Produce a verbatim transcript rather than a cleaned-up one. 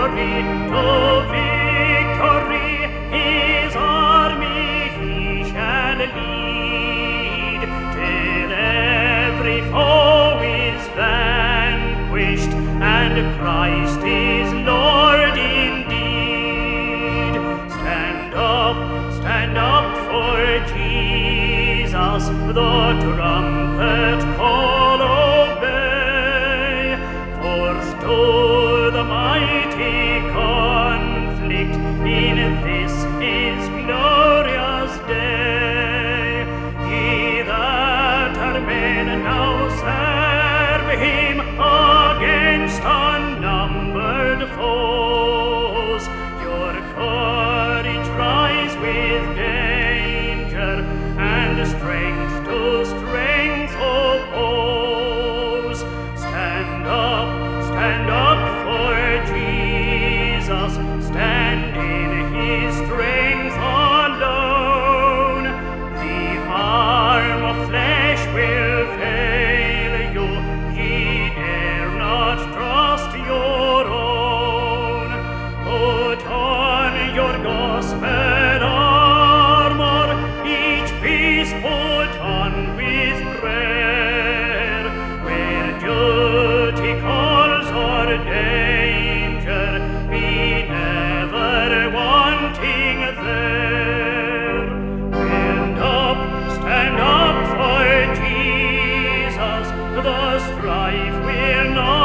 victory, to victory, his army he shall lead, till every foe is vanquished, and Christ is Lord indeed. Stand up, stand up for Jesus, the trumpet call obey, forth to the mighty conflict in this his glorious day. Ye that are men now serve him against unnumbered foes. Your courage rise with danger, and strength to strength oppose. Stand up, stand up for Jesus, stand in his strength alone. The arm of flesh will fail you, ye dare not trust your own. Put on your gospel armor, each piece put on with prayer, where duty calls or danger, be never wanting there. Stand up, stand up for Jesus, the strife will not